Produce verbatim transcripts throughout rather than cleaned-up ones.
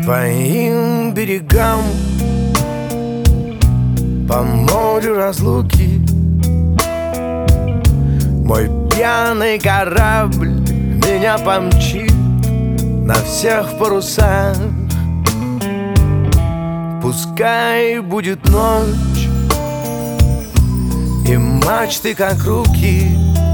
твоим берегам, по морю разлуки. Мой пьяный корабль меня помчит на всех парусах. Пускай будет ночь, и мачты, как руки,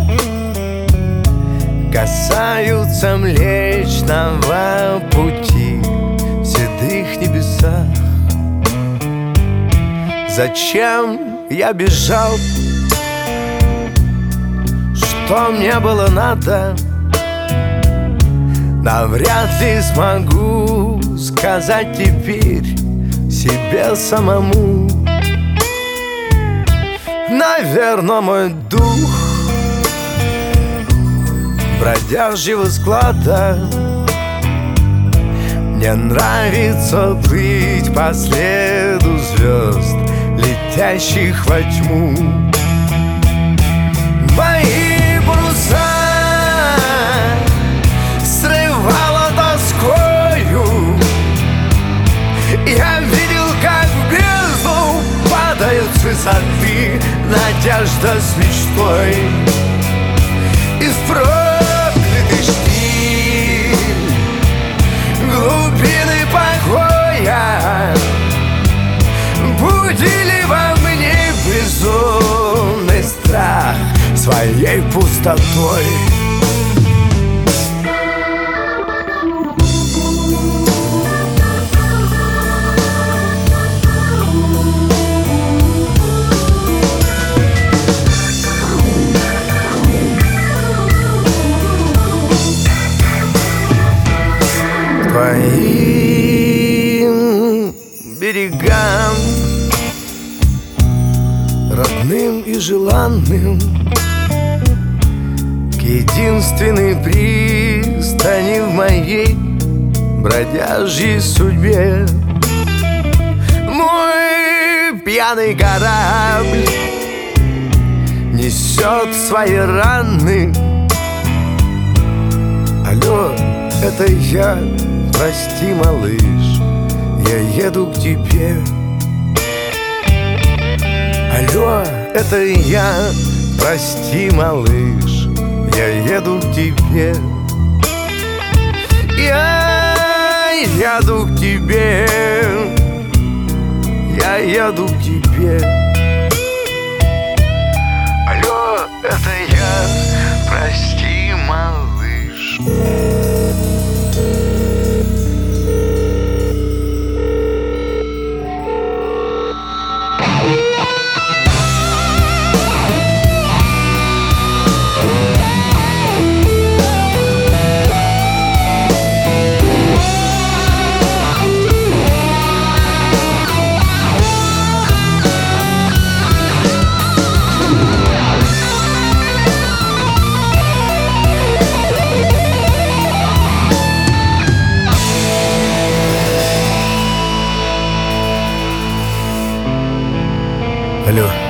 касаются Млечного Пути в седых небесах. Зачем я бежал? Что мне было надо? Навряд ли смогу сказать теперь себе самому. Наверно, мой дух бродяжьего склада. Мне нравится плыть по следу звезд, летящих во тьму. Мои паруса срывало тоскою. Я видел, как в бездну падают с высоты надежда с мечтой. И в проклятый штиль глубины покоя будили во мне безумный страх своей пустотой. Твоим берегам, родным и желанным, к единственной пристани в моей бродяжьей судьбе. Мой пьяный корабль несет свои раны. Алло, это я, прости, малыш, я еду к тебе. Алло, это я, прости, малыш, я еду к тебе. Я еду к тебе, я еду к тебе. Алло, это я, прости, малыш. Алло.